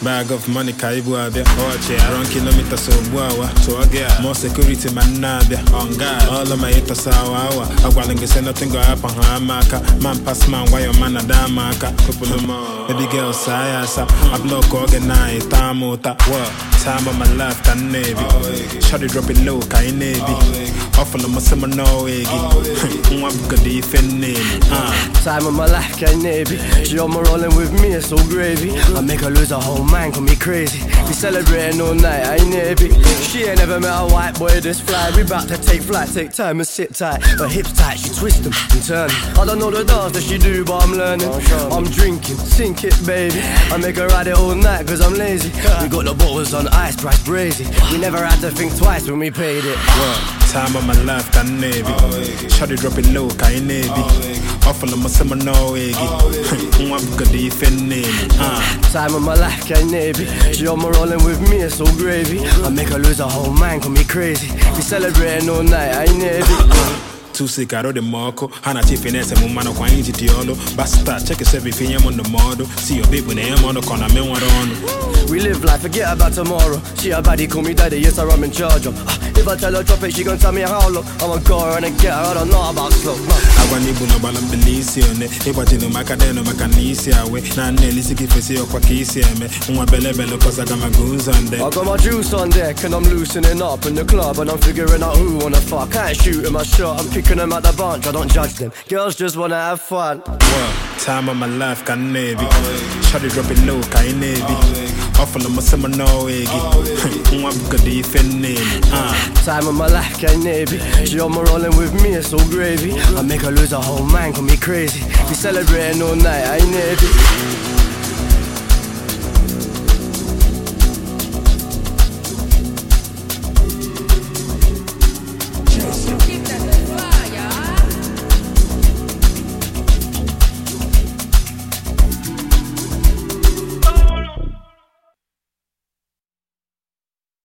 Bag of money kaibu abia. Oche, around kilometers so guawa. So again, more security man nabia. On God, all of my haters awa. I want say nothing go happen hamaka. Man pass man, why your man a damaka. Couple of more. Baby girl sayasa. I block organize. Tamota. What? Time of my life can navy. Shawty drop it low, kind navy. Awful my summer no eggy. One good defend name. Time of my life can navy. She on my rolling with me, it's so gravy. I make her lose her whole mind, call me crazy. We celebrating all night, I ain't navy. She ain't never met a white boy this fly. We bout to take flight, take time and sit tight. Her hips tight, she twist them and turn. I don't know the dance that she do, but I'm learning. I'm drinking, sink it baby. I make her ride it all night cause I'm lazy. We got the bottles on ice, price brazy. We never had to think twice when we paid it. Time of my life can navy. Shawty drop it low, kind navy. Awful my summer no eggy. One good defend name. Time of my life can navy. She on my rolling with me, it's so gravy. I make her lose her whole mind, call me crazy. We celebrating all night, I ain't navy. Too sick out of the marco. Hana finesse and woman of quine tiolo. Basta check yourself if you am on the model. See your baby when I am on the corner, man, what on. We live life, forget about tomorrow. She a baddie, call me daddy, yes, I'm in charge of. If I tell her drop it, she gon' tell me how low. I'ma go and get her, I don't know about slow. I want you to balam belisione. If I tell you macadeno macanisia way. Nan Nelisi for see your quakisia me. Belle cause I got my goons on there. I got my juice on deck and I'm loosening up in the club and I'm figuring out who wanna fuck. I ain't shooting my shot, I'm picking them out the bunch, I don't judge them. Girls just wanna have fun. Time of my life can navy. Shawty drop it low, kind navy. Awful my summer no eggy. One good defend name. Time of my life can navy. She on my rolling with me, it's so gravy. I make her lose her whole mind, call me crazy. We celebrating all night, I ain't navy.